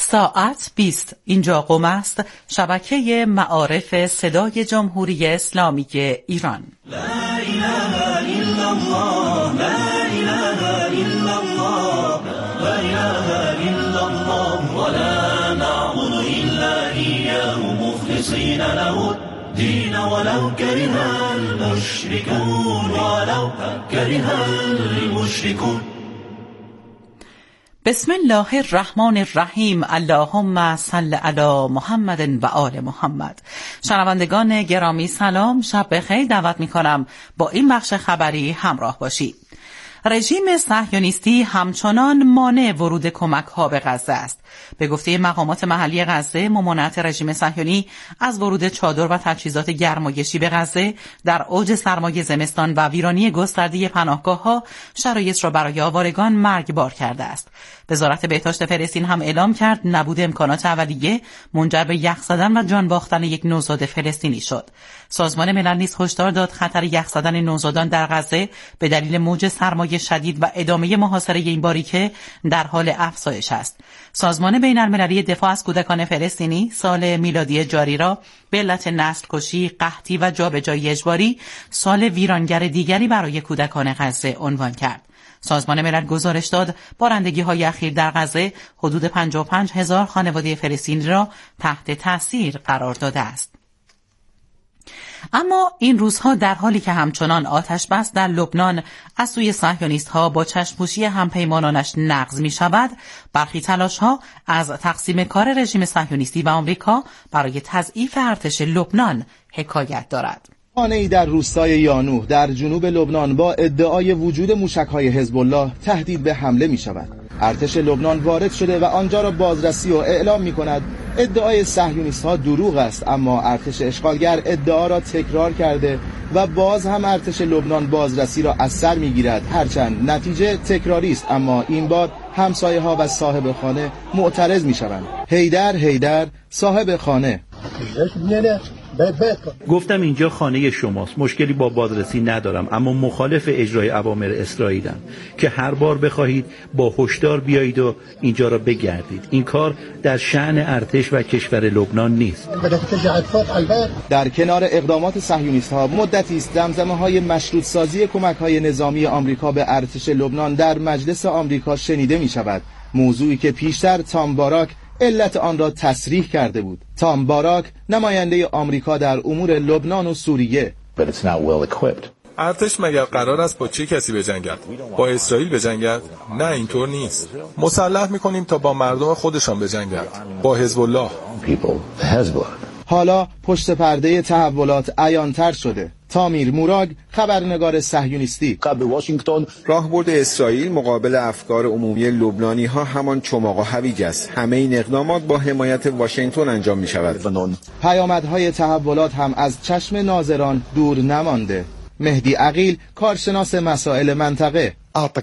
ساعت 20 اینجا قم است، شبکه معارف صدای جمهوری اسلامی ایران. لا اله الا الله، لا اله الا الله، لا اله الا الله، ولا نعبد الا اياه مخلصين له الدين ولو كره المشركون، ولو كره المشركون. بسم الله الرحمن الرحیم. اللهم صل علی محمد و آل محمد. شنوندگان گرامی سلام، شب بخیر. دعوت می‌کنم با این بخش خبری همراه باشید. رژیم صهیونیستی همچنان مانع ورود کمک‌ها به غزه است. به گفته مقامات محلی غزه، ممانعت رژیم صهیونی از ورود چادر و تجهیزات گرمایشی به غزه در اوج سرمای زمستان و ویرانی گسترده پناهگاه‌ها شرایط را برای آوارگان مرگبار کرده است. وزارت بهداشت فلسطین هم اعلام کرد نبود امکانات اولیه منجر به یخ زدن و جان باختن یک نوزاد فلسطینی شد. سازمان ملل نیز هشدار داد خطر یخ زدن نوزادان در غزه به دلیل موج سرمای شدید و ادامه محاصره این باریکه در حال افزایش است. سازمان بین‌المللی دفاع از کودکان فلسطینی سال میلادی جاری را به علت نسل کشی، قحطی و جابجایی اجباری سال ویرانگر دیگری برای کودکان غزه عنوان کرد. سازمان ملل گزارش داد بارندگی‌های اخیر در غزه حدود 55,000 خانواده فلسطینی را تحت تأثیر قرار داده است. اما این روزها در حالی که همچنان آتش بس در لبنان از سوی صهیونیست‌ها با چشم‌پوشی همپیمانانش نقض می‌شود، برخی تلاش‌ها از تقسیم کار رژیم صهیونیستی و آمریکا برای تضعیف ارتش لبنان حکایت دارد. خانه‌ای در روستای یانوح در جنوب لبنان با ادعای وجود موشک‌های حزب الله تهدید به حمله می‌شود. ارتش لبنان وارد شده و آنجا را بازرسی و اعلام می‌کند ادعای صهیونیست‌ها دروغ است، اما ارتش اشغالگر ادعا را تکرار کرده و باز هم ارتش لبنان بازرسی را از سر می‌گیرد. هرچند نتیجه تکراری است، اما این بار همسایه‌ها و صاحب خانه معترض می‌شوند. حیدر صاحب خانه: گفتم اینجا خانه شماست، مشکلی با بازرسی ندارم، اما مخالف اجرای اوامر اسرائیلم که هر بار بخواهید با هشدار بیایید و اینجا را بگردید. این کار در شأن ارتش و کشور لبنان نیست. در کنار اقدامات صهیونیست‌ها مدتی است زمزمه‌های مشروط سازی کمک‌های نظامی آمریکا به ارتش لبنان در مجلس آمریکا شنیده می‌شود، موضوعی که پیشتر تام باراک علت آن را تصریح کرده بود. تام باراک نماینده آمریکا در امور لبنان و سوریه: ارتش مگر قرار است با چه کسی بجنگد؟ با اسرائیل بجنگد؟ نه، اینطور نیست. مسلح می‌کنیم تا با مردم خودشان بجنگد، با حزب الله. حالا پشت پرده تحولات عیان‌تر شده. تامیر موراگ، خبرنگار صهیونیستی: قبل واشنگتن راهبرد اسرائیل مقابل افکار عمومی لبنانی ها همان چماق و هویج است. همه این اقدامات با حمایت واشنگتن انجام می شود. پیامدهای تحولات هم از چشم ناظران دور نمانده. مهدی عقیل، کارشناس مسائل منطقه: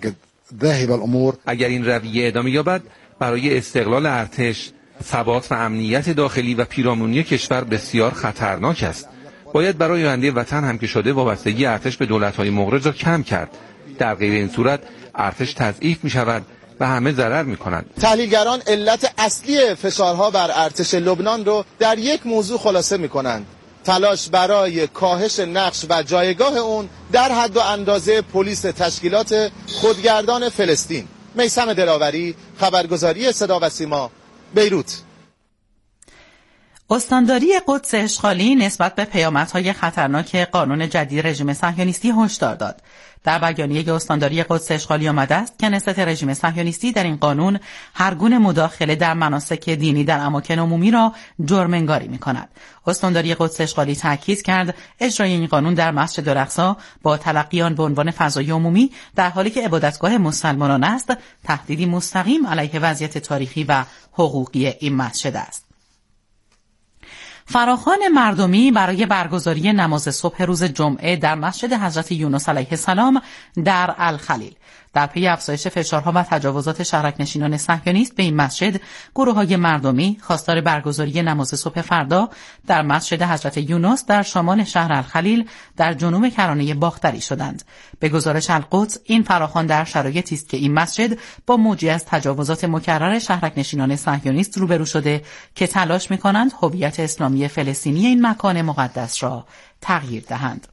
اگر این رویه ادامه یابد، برای استقلال ارتش، ثبات و امنیت داخلی و پیرامونی کشور بسیار خطرناک است. باید برای آینده وطن هم که شده وابستگی ارتش به دولت‌های مغرض را کم کرد. در غیر این صورت ارتش تضعیف می‌شود و همه ضرر می‌کنند. تحلیلگران علت اصلی فشارها بر ارتش لبنان را در یک موضوع خلاصه می‌کنند: تلاش برای کاهش نقش و جایگاه اون در حد و اندازه پلیس تشکیلات خودگردان فلسطین. میثم دلاوری، خبرگزاری صدا و سیما، بیروت. استانداری قدس اشغالی نسبت به پیامدهای خطرناک قانون جدید رژیم صهیونیستی هشدار داد. در بیانیه استانداری قدس اشغالی آمده است که نسبت رژیم صهیونیستی در این قانون هر گونه مداخله در مناسک دینی در اماکن عمومی را جرم‌انگاری می‌کند. استانداری قدس اشغالی تاکید کرد اجرای این قانون در مسجد الاقصی با تلقی آن به عنوان فضای عمومی در حالی که عبادتگاه مسلمانان است، تهدیدی مستقیم علیه وضعیت تاریخی و حقوقی این مسجد است. فراخوان مردمی برای برگزاری نماز صبح روز جمعه در مسجد حضرت یونس علیه السلام در الخلیل. در پی افزایش فشارها و تجاوزات شهرک‌نشینان صهیونیست به این مسجد، گروه‌های مردمی خواستار برگزاری نماز صبح فردا در مسجد حضرت یونس در شمال شهر الخلیل در جنوب کرانه باختری شدند. به گزارش القدس، این فراخوان در شرایطی است که این مسجد با موجی از تجاوزات مکرر شهرک‌نشینان صهیونیست روبرو شده که تلاش می‌کنند هویت اسلامی فلسطینی این مکان مقدس را تغییر دهند.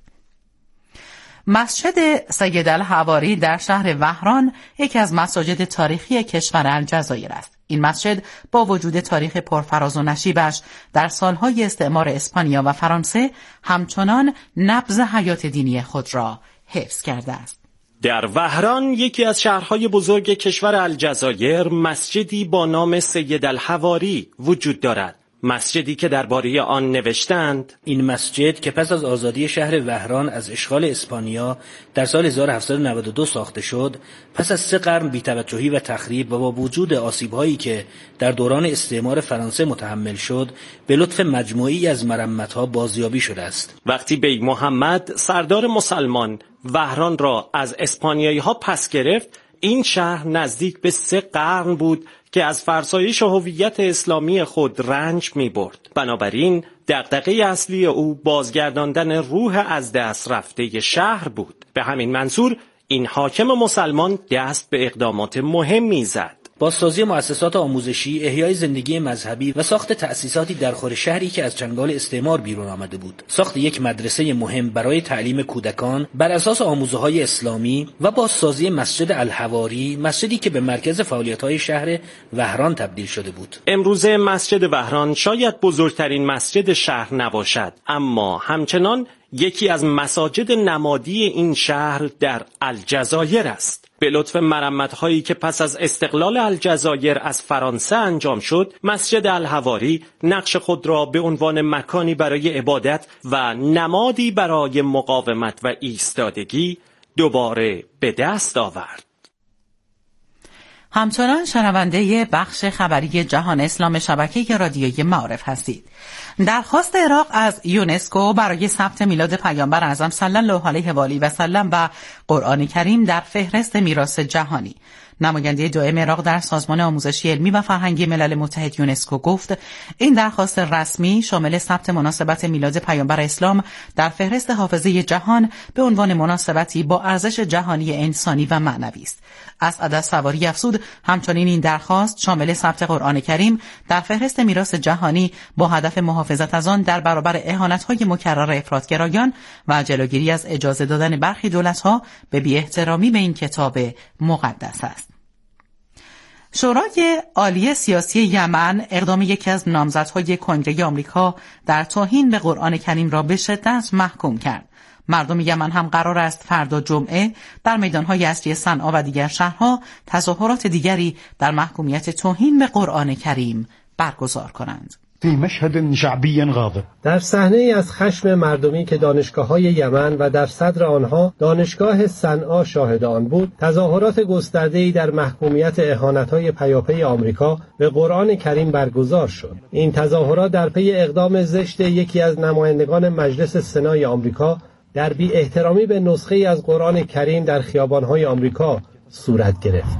مسجد سید الحواری در شهر وهران یکی از مساجد تاریخی کشور الجزایر است. این مسجد با وجود تاریخ پرفراز و نشیبش در سالهای استعمار اسپانیا و فرانسه همچنان نبض حیات دینی خود را حفظ کرده است. در وهران، یکی از شهرهای بزرگ کشور الجزایر، مسجدی با نام سید الحواری وجود دارد. مسجدی که درباره آن نوشتند: این مسجد که پس از آزادی شهر وهران از اشغال اسپانیا در سال 1792 ساخته شد، پس از 3 قرن بی‌توجهی و تخریب و با وجود آسیب‌هایی که در دوران استعمار فرانسه متحمل شد، به لطف مجموعی از مرمت‌ها بازیابی شده است. وقتی بیگ محمد سردار مسلمان وهران را از اسپانیایی‌ها پس گرفت، این شهر نزدیک به 3 قرن بود که از فرسایش هویت اسلامی خود رنج می‌برد. بنابراین دغدغه اصلی او بازگرداندن روح از دست رفته شهر بود. به همین منظور این حاکم مسلمان دست به اقدامات مهمی زد. بازسازی مؤسسات آموزشی، احیای زندگی مذهبی و ساخت تأسیساتی در خور شهری که از چنگال استعمار بیرون آمده بود. ساخت یک مدرسه مهم برای تعلیم کودکان بر اساس آموزه‌های اسلامی و بازسازی مسجد الحواری، مسجدی که به مرکز فعالیت‌های شهر وهران تبدیل شده بود. امروزه مسجد وهران شاید بزرگترین مسجد شهر نباشد، اما همچنان یکی از مساجد نمادی این شهر در الجزایر است. به لطف مرمت‌هایی که پس از استقلال الجزایر از فرانسه انجام شد، مسجد الحواری نقش خود را به عنوان مکانی برای عبادت و نمادی برای مقاومت و ایستادگی دوباره به دست آورد. همچنان شنونده بخش خبری جهان اسلام شبکه رادیویی معارف هستید. درخواست عراق از یونسکو برای ثبت میلاد پیامبر اعظم صلی الله علیه و آله و سلم و قرآن کریم در فهرست میراث جهانی. نماینده دائم عراق در سازمان آموزشی علمی و فرهنگی ملل متحد یونسکو گفت این درخواست رسمی شامل ثبت مناسبت میلاد پیامبر اسلام در فهرست حافظه جهان به عنوان مناسبتی با ارزش جهانی انسانی و معنوی است. اسعد سواری افزود همچنین این درخواست شامل ثبت قرآن کریم در فهرست میراث جهانی با هدف محافظت از آن در برابر اهانت‌های مکرر افراطگرایان و جلوگیری از اجازه دادن برخی دولت‌ها به بی‌احترامی به این کتاب مقدس است. شورای عالی سیاسی یمن اقدام یکی از نامزدهای کنگره آمریکا در توهین به قرآن کریم را به شدت محکوم کرد. مردم یمن هم قرار است فردا جمعه در میدانهای اصلی صنعا و دیگر شهرها تظاهرات دیگری در محکومیت توهین به قرآن کریم برگزار کنند. مشهد شعبی غاضب در صحنه‌ای از خشم مردمی که دانشگاه‌های یمن و در صدر آنها دانشگاه صنعا شاهد آن بود، تظاهرات گسترده‌ای در محکومیت اهانت‌های پیاپی آمریکا به قرآن کریم برگزار شد. این تظاهرات در پی اقدام زشت یکی از نمایندگان مجلس سنای آمریکا در بی احترامی به نسخه‌ای از قرآن کریم در خیابان‌های آمریکا صورت گرفت.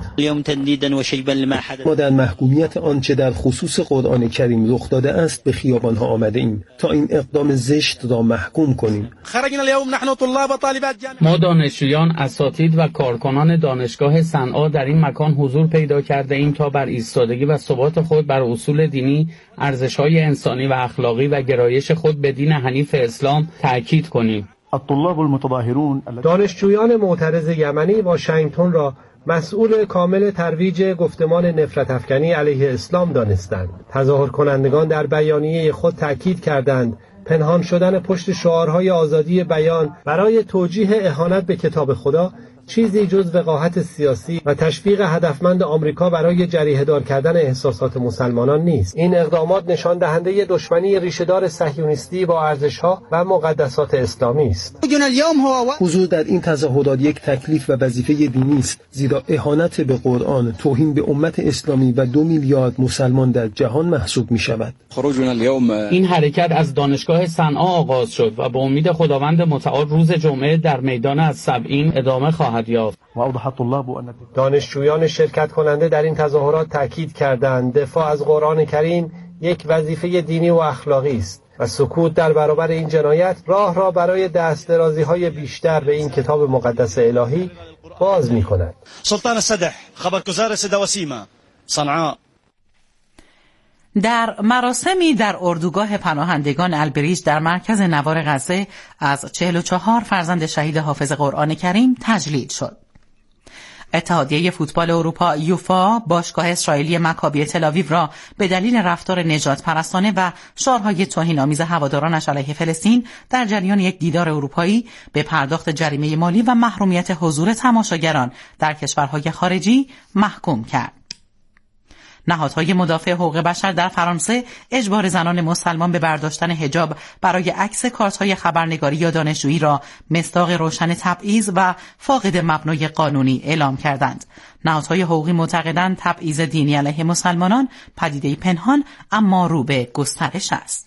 ما در محکومیت آنچه در خصوص قرآن کریم رخ داده است به خیابان‌ها آمده ایم تا این اقدام زشت را محکوم کنیم. ما دانشجویان، اساتید و کارکنان دانشگاه صنعا در این مکان حضور پیدا کرده ایم تا بر ایستادگی و ثبات خود بر اصول دینی، ارزش‌های انسانی و اخلاقی و گرایش خود به دین حنیف اسلام تأکید کنیم. دانشجویان معترض یمنی واشنگتن را مسئول کامل ترویج گفتمان نفرت افکنی علیه اسلام دانستند. تظاهر کنندگان در بیانیه خود تأکید کردند پنهان شدن پشت شعارهای آزادی بیان برای توجیه اهانت به کتاب خدا چیزی جز وقاحت سیاسی و تشویق هدفمند آمریکا برای جریحه‌دار کردن احساسات مسلمانان نیست. این اقدامات نشان دهنده دشمنی ریشه‌دار صهیونیستی با ارزش‌ها و مقدسات اسلامی است. حضور در این تظاهرات یک تکلیف و وظیفه دینی است، زیرا اهانت به قرآن توهین به امت اسلامی و 2 میلیارد مسلمان در جهان محسوب می‌شود. این حرکت از دانشگاه صنعا آغاز شد و به امید خداوند متعال روز جمعه در میدان السبعین ادامه خواهد خواهد یافت. دانشجویان شرکت کننده در این تظاهرات تاکید کردند دفاع از قرآن کریم یک وظیفه دینی و اخلاقی است و سکوت در برابر این جنایت راه را برای دستدرازی‌های بیشتر به این کتاب مقدس الهی باز می‌کند. سلطان السدح خبرگزار صدا وسیما صنعاء. در مراسمی در اردوگاه پناهندگان البریج در مرکز نوار غزه از 44 فرزند شهید حافظ قرآن کریم تجلیل شد. اتحادیه فوتبال اروپا یوفا باشگاه اسرائیلی مکابی تل‌آویو را به دلیل رفتار نجات پرستانه و شعارهای توهین‌آمیز هوادارانش علیه فلسطین در جریان یک دیدار اروپایی به پرداخت جریمه مالی و محرومیت حضور تماشاگران در کشورهای خارجی محکوم کرد. نهادهای مدافع حقوق بشر در فرانسه اجبار زنان مسلمان به برداشتن حجاب برای عکس کارت‌های خبرنگاری یا دانشجویی را مصداق روشن تبعیض و فاقد مبنای قانونی اعلام کردند. نهادهای حقوقی معتقدند تبعیض دینی علیه مسلمانان پدیده‌ای پنهان اما رو به گسترش است.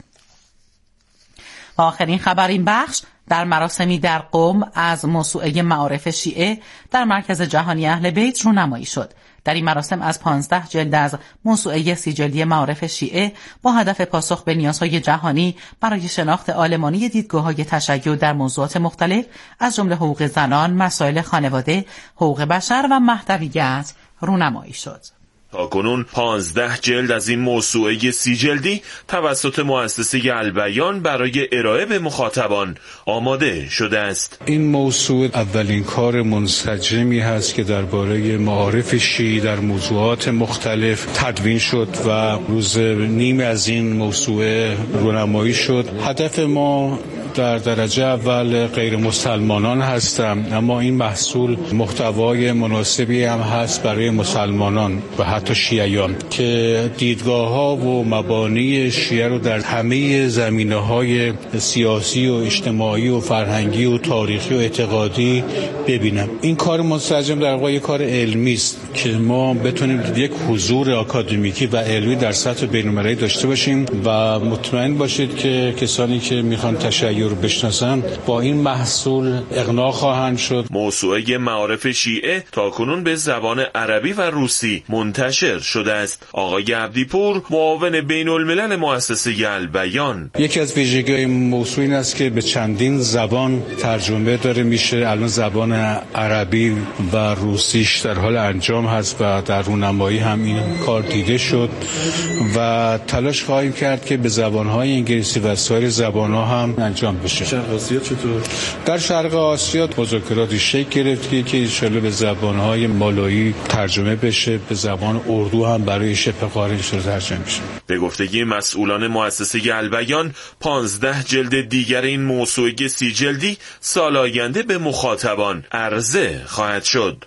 و آخرین خبر این بخش در مراسمی در قم از موسوعه معارف شیعه در مرکز جهانی اهل بیت رونمایی شد. در این مراسم از 15 جلد از موسوعه 30 جلدی معارف شیعه با هدف پاسخ به نیازهای جهانی برای شناخت عالمانه دیدگاه‌های تشیع در موضوعات مختلف از جمله حقوق زنان، مسائل خانواده، حقوق بشر و مهدویت رونمایی شد. تاکنون 15 جلد از این موسوعه 30 جلدی توسط مؤسسه البیان برای ارائه به مخاطبان آماده شده است. این موسوعه اولین کار منسجمی هست که درباره معارف شیعی در موضوعات مختلف تدوین شد و روز نیم از این موسوعه رونمایی شد. هدف ما در درجه اول غیر مسلمانان هستم، اما این محصول محتوای مناسبی هم هست برای مسلمانان و حتی شیعیان که دیدگاه‌ها و مبانی شیعه رو در همه زمینه‌های سیاسی و اجتماعی و فرهنگی و تاریخی و اعتقادی ببینم. این کار منسجم در واقع کار علمی است که ما بتونیم یک حضور آکادمیکی و علمی در سطح بین‌المللی داشته باشیم و مطمئن باشید که کسانی که میخوان تشیع رو بشناسن با این محصول اقناع خواهند شد. موسوعه معارف شیعه تاکنون به زبان عربی و روسی منتشر شده است. آقای عبدیپور معاون بین الملل مؤسسه البیان: یکی از ویژگی‌های موسوعه این است که به چندین زبان ترجمه داره میشه. الان زبان عربی و روسیش در حال انجام هست و در رونمایی هم این کار دیده شد و تلاش خواهیم کرد که به زبان‌های انگلیسی و سایر زبان‌ها هم انجام بشه. شرق آسیا چطور؟ در شرق آسیا مذاکراتی شکل گرفت که ان شاءالله به زبان‌های مالایی ترجمه بشه، به زبان اردو هم برای شبه قاره ترجمه بشه. به گفته مسئولان مؤسسه البیان 15 جلد دیگر این موسوعه 30 جلدی سال آینده به مخاطبان عرضه خواهد شد.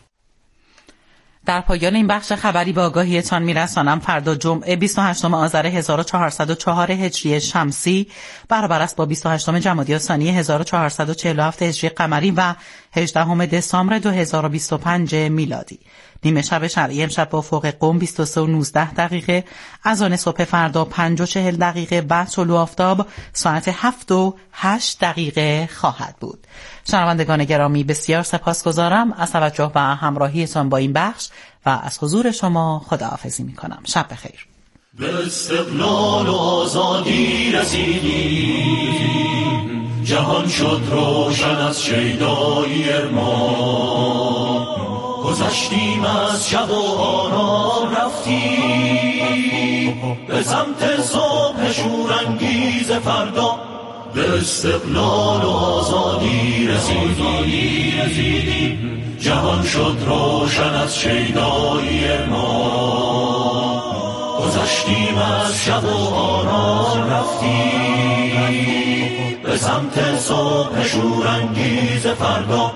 در پایان این بخش خبری به آگاهیتان میرسانم فردا جمعه 28 آذر 1404 هجری شمسی برابر است با 28 جمادی الثانی 1447 هجری قمری و 18 دسامبر 2025 میلادی. نیمه شب شرعی امشب با افق قم 23:19 اذان صبح فردا 5:40 بعد طلوع آفتاب ساعت 7:08 خواهد بود. شنوندگان گرامی بسیار سپاسگزارم از توجه و همراهیتان با این بخش و از حضور شما خداحافظی می‌کنم. شب بخیر. به استقلال و آزادی رسیدیم، جهان شد روشن از شیدایی ارمان، گذشتیم از شب و آرام رفتیم به سمت صبح شورانگیز فردا. به استقلال و آزادی رسیدیم، جهان شد روشن از شیدایی ما، گذشتیم از شب و آرام رفتیم به سمت صبح شورانگیز فردا.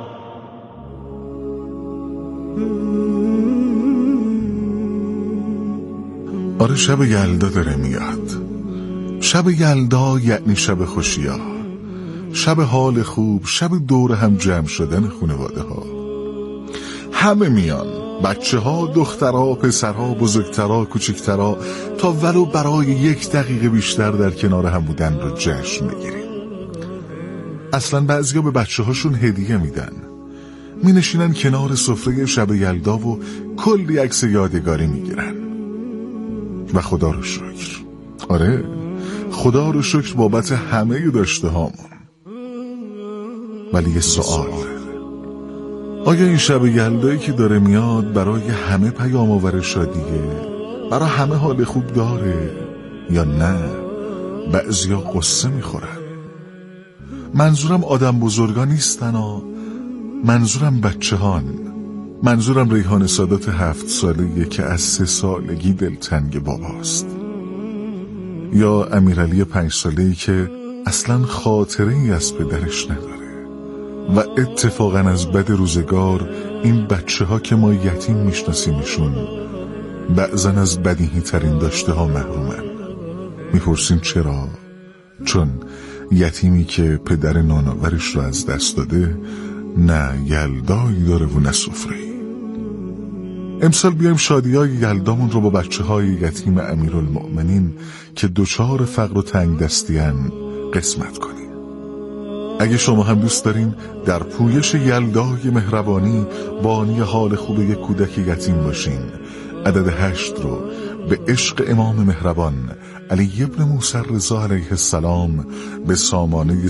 آره، شب یلدا داره میاد. شب یلدا یعنی شب خوشی‌ها، شب حال خوب، شب دور هم جمع شدن خانواده ها. همه میان، بچه ها، دخترها، پسرها، بزرگترها، کوچکترها، تا ولو برای 1 دقیقه بیشتر در کنار هم بودن رو جشن بگیریم. اصلا بعضیا به بچه هاشون هدیه میدن، می نشینن کنار سفره شب یلدا و کلی عکس یادگاری می گیرن. و خدا رو شکر، آره خدا رو شکر بابت همه داشته هامون. ولی یه سوال، آیا این شب یلدایی که داره میاد برای همه پیام آور شادیه؟ برای همه حال خوب داره یا نه؟ بعضیا قصه میخورن. منظورم آدم بزرگا نیستن منظورم بچه هان. منظورم ریحان سادات 7 ساله‌ایه که از 3 سالگی دلتنگ باباست، یا امیرعلی 5 ساله‌ای که اصلا خاطره ای از پدرش نداره. و اتفاقا از بد روزگار این بچه ها که ما یتیم میشناسیمشون بعضا از بدیهی ترین داشته ها محرومن. میپرسین چرا؟ چون یتیمی که پدر نانآورش رو از دست داده نه یلدایی داره و نه سفره‌ای. امسال بیایم شادیای یلدامون رو با بچه های یتیم امیرالمؤمنین که دچار فقر و تنگ دستیان قسمت کنیم. اگه شما هم دوست دارین در پویش یلدای مهربانی بانی حال خوب یک کودک یتیم باشین، عدد 8 رو به عشق امام مهربان علی ابن موسی رضا علیه السلام به سامانه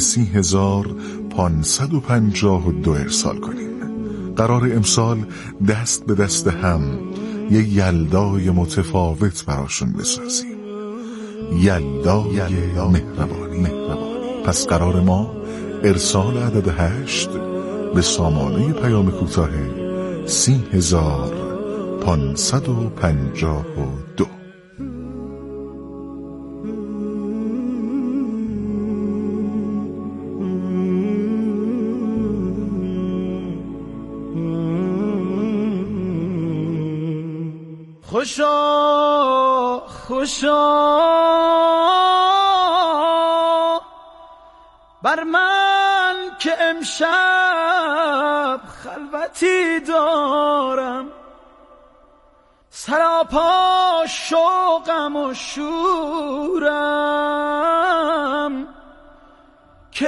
30,552 ارسال کنین. قرار امسال دست به دست هم یه یلدای متفاوت براشون بسازیم، یلدای مهربانی. پس قرار ما ارسال عدد 8 به سامانه پیام کوتاه 30,552. خوشا بر من که امشب خلوتی دارم، سراپا شوقم و شورم که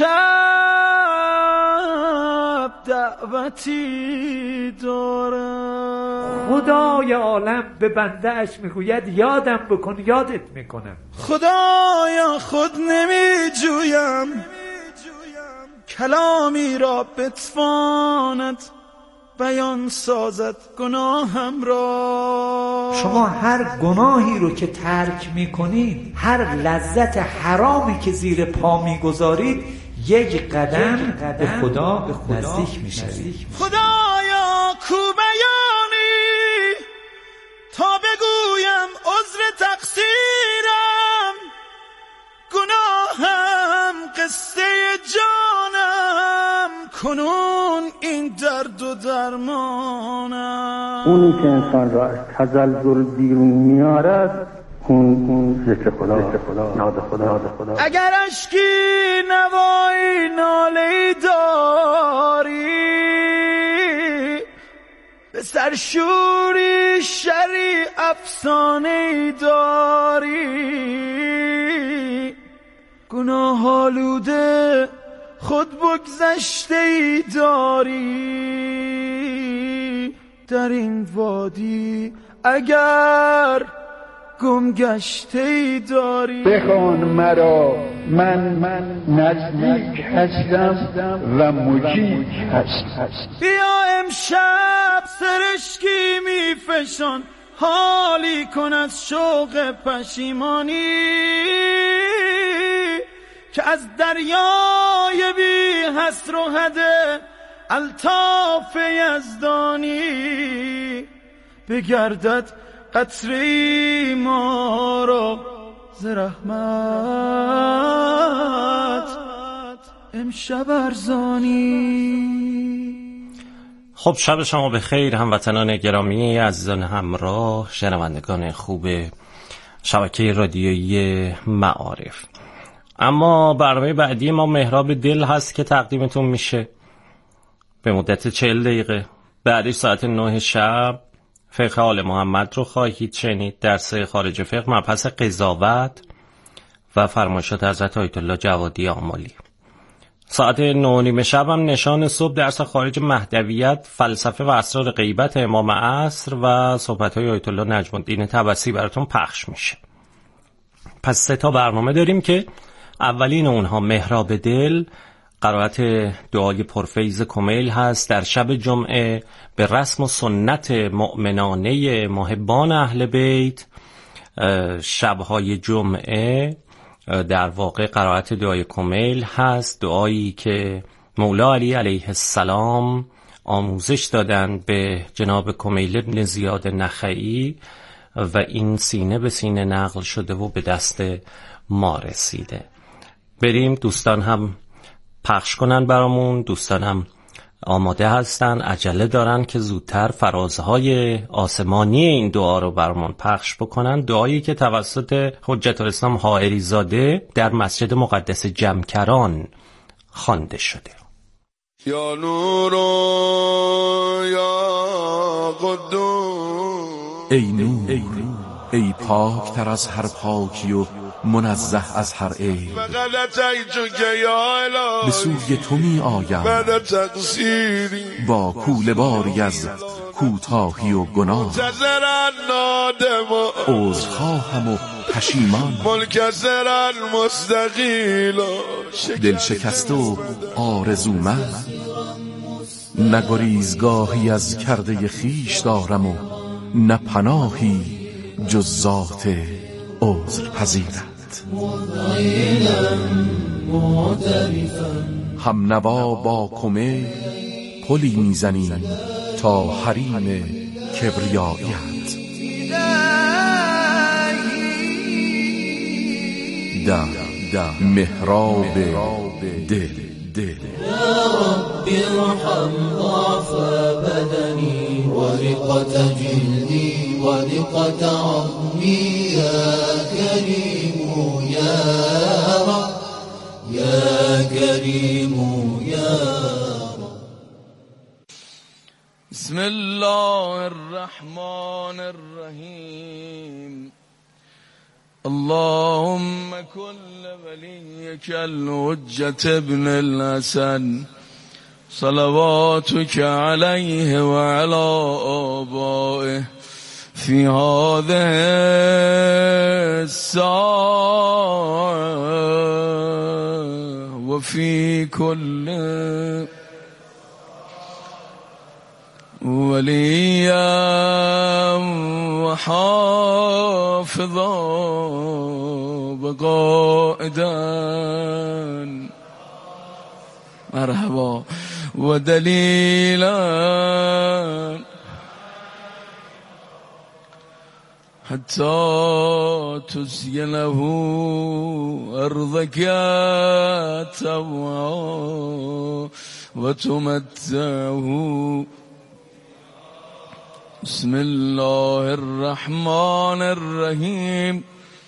امشب دعوتی دارم. خدای عالم به بنده اش میگوید یادم بکن یادت میکنم. خدایا خود نمی جویم کلامی را بتواند بیان سازد گناهم را. شما هر گناهی رو که ترک میکنید، هر لذت حرامی که زیر پا میگذارید، یک قدم به خدا نزدیک میشوید. خدایا کو بیانی تا بگویم عذر تقصیرم، گناهم قصه جانم، کنون این درد و درمانم. اونی که انسان را از تزلزل بیرون میارد اون ذکر خدا، ناد خدا. اگر اشکی نوایی ناله‌ای داری، به سرشوری شری افسانه‌ای داری، گناه آلوده خود بگذشته‌ای داری، در این وادی اگر گم گشته‌ای داری. بخوان مرا، من نزدیک هستم و مجیب هستم. بیا امشب سرشکی میفشان، حالی کن از شوق پشیمانی، که از دریای بی حصر و حد الطاف یزدانی بگردد قطره ما را ز رحمت امشب ارزانی. خب شب شما به خیر هموطنان گرامی، عزیزان همراه، شنوندگان خوب شبکه رادیویی معارف. اما برنامه بعدی ما محراب دل هست که تقدیمتون میشه به مدت 40 دقیقه. بعدش ساعت 9 شب فقه آل محمد رو خواهید شنید، درس خارج فقه، مبحث قضاوت و فرمایشات حضرت آیت الله جوادی آمالی. ساعت 9:30 شب هم نشان صبح درس خارج مهدویت، فلسفه و اسرار غیبت امام عصر و صحبت‌های آیت الله نجم الدین طبسی براتون پخش میشه. پس 3 تا برنامه داریم که اولین اونها محراب دل، قرائت دعای پرفیض کمیل هست در شب جمعه به رسم و سنت مؤمنانه محبان اهل بیت. شبهای جمعه در واقع قرائت دعای کمیل هست، دعایی که مولا علی علیه السلام آموزش دادن به جناب کمیل ابن زیاد نخعی و این سینه به سینه نقل شده و به دست ما رسیده. بریم، دوستان هم پخش کنن برامون، دوستان هم آماده هستن، عجله دارن که زودتر فرازهای آسمانی این دعا رو برامون پخش بکنن. دعایی که توسط حجت الاسلام حائری زاده در مسجد مقدس جمکران خوانده شده. یا نور یا قدوس، ای نور، ای پاک تر از هر پاکی و منزه از هر عیب، به سوی تو می آیم با کوله باری از کوتاهی و گناه، عذرخواهم و پشیمان، دل شکسته و آرزومند، نگریزگاهی از کرده خیش دارم و نه پناهی جز ذات عذر پذیرت. هم نوا با کمیل پلی میزنیم تا حریم کبریاییت، در محراب دل. يا رب ارحم ضعف بدني ورقة جلدي ورقة عظمي يا كريم يا رب يا كريم يا رب. بسم الله الرحمن الرحيم. اللهم كل وليك الحجة ابن الحسن صلواتك عليه وعلى آبائه في هذه الساعة وفي كل وليا وحافظا وقائدا مرحبا ودليلا حتى تسيله أرضك توعا وتمتعه. بسم الله الرحمن الرحيم.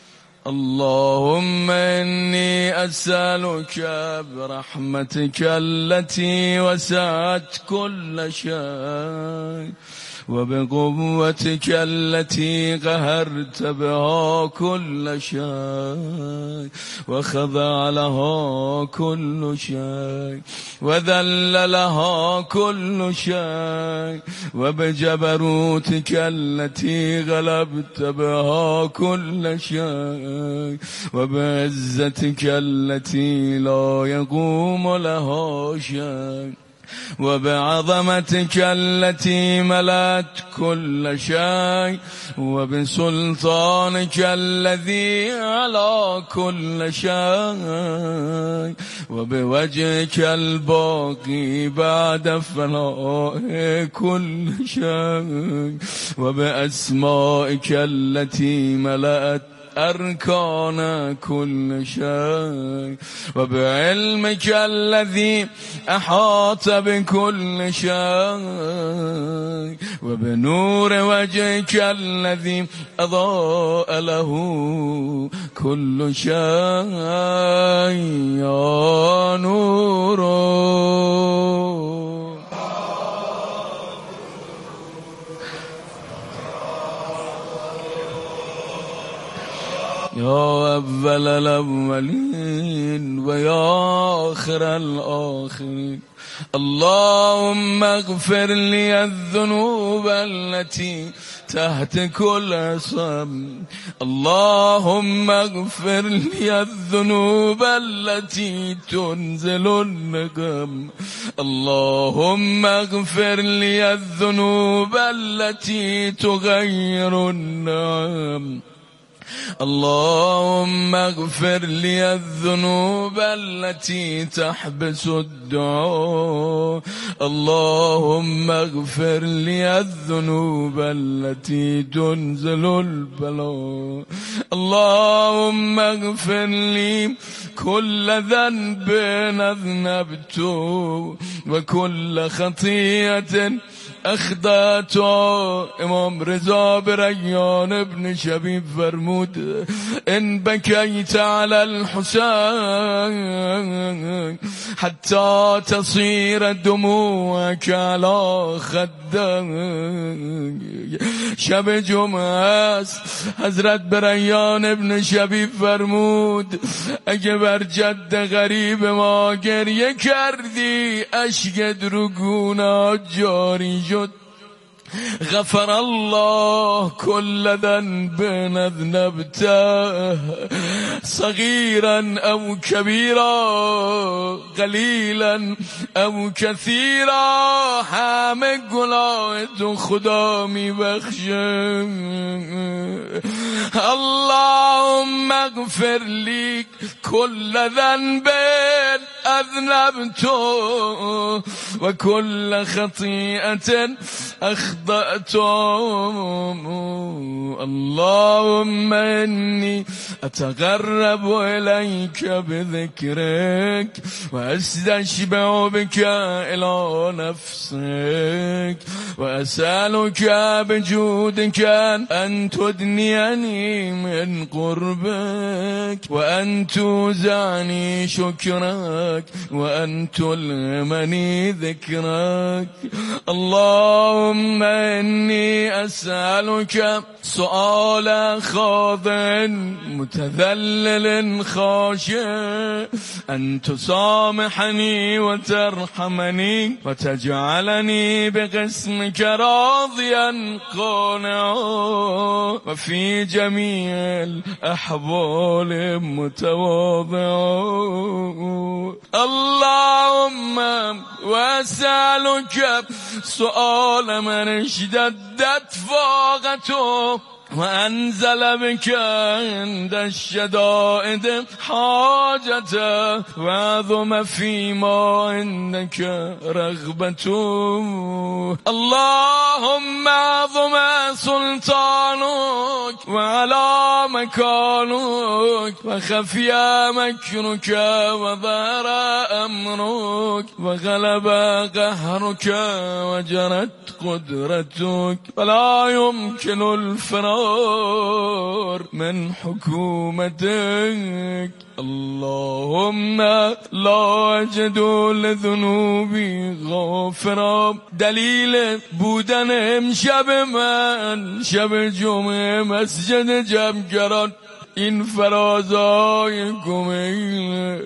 اللهم إني أسألك برحمتك التي وسعت كل شيء وبقوتك التي قهرت بها كل شيء وخضع لها كل شيء وذل لها كل شيء وبجبروتك التي غلبت بها كل شيء وبعزتك التي لا يقوم لها شيء وبعظمتك التي ملأت كل شيء وبسلطانك الذي على كل شيء وبوجهك الباقي بعد فناء كل شيء وبأسمائك التي ملأت أركان كل شيء وبعلمك الذي أحاط بكل شيء وبنور وجهك الذي أضاء له كل شيء يا نور یا اول الاولین و یا آخر الاخرین. اللهم اغفر لي الذنوب التي تحت كل اسم. اللهم اغفر لي الذنوب التي تنزل النقم. اللهم اغفر لي الذنوب التي تغير النعم. اللهم اغفر لي الذنوب التي تحبس الدعاء. اللهم اغفر لي الذنوب التي تنزل البلاء. اللهم اغفر لي كل ذنب اذنبت وكل خطيئة اخطأت. امام رضا بریان ابن شبیب فرمود ان بكيت على الحسين حتى تصير دموعك على خدك. شب جمعه است حضرت بریان ابن شبیب فرمود اگه بر جد غریب ما گریه کردی اشکت رو گونه‌ات جاری شد. غفر الله كل ذنب اذنبته صغيرا او كبيرا قليلا او كثيرا. همه گناه تو خدا میبخشه. اللهم اغفر لي كل ذنب اذنبته وكل خطيئة اخطأت. اللهم اني اتقرب اليك بذكرك واستشبع بك الى نفسك واسألك بجودك ان تدنيني من قربك وان توزعني شكرك وان تلهمني ذكرك. اللهم إني أسألك سؤال خاضع متذلل خاشع أن تسامحني وترحمني وتجعلني بقسمك راضيا قانعا وفي جميع الأحوال متواضعا. اللهم وأسألك سؤال من اشتدت فاقته وأنزل بك عند الشدائد حاجته وعظم فيما عندك رغبته. اللهم عظم سلطانك وعلى مكانك وخفي مكرك وظهر أمرك وغلب قهرك وجرت قدرتك ولا يمكن الفرار من حكومتك. اللهم لا اجد لذنوبی غافرا. دلیل بودن امشب من شب جمعه مسجد جمگران این فرازای گمه.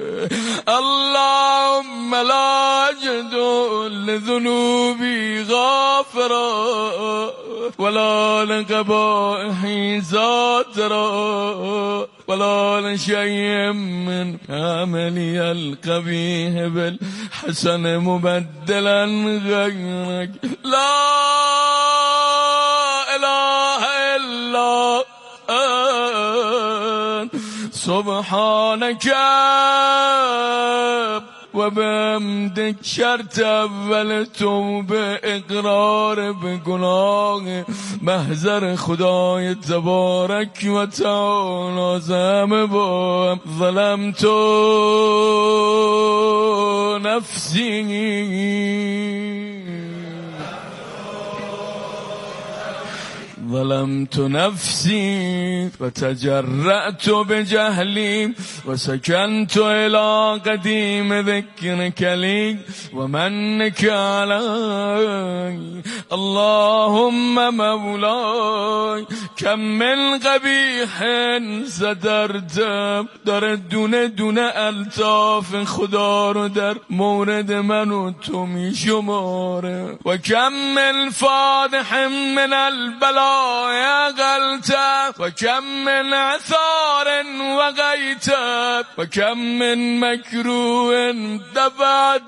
اللهم لا اجد لذنوبی غافرا ولا لقبائحی زاترا ولا لشيء من عملي القبيح بالحسن مبدلا غيرك. لا إله إلا أنت سبحانك و بحمدک. شرط اول توبه اقرار به گناه محضر خدای تبارک و تعالی. زم با ظلمت نفسی ظلمت نفسي وتجرأت بجهلي وسكنت إلى قديم ذكرك لي ومنك علي اللهم مولاي كم من قبیح زدردم داره دونه دونه الطاف خدا رو در مورد من و تو می شماره و کم من فادح من البلاء قلت و کم من عثار و غیت و کم من مکروه دبعت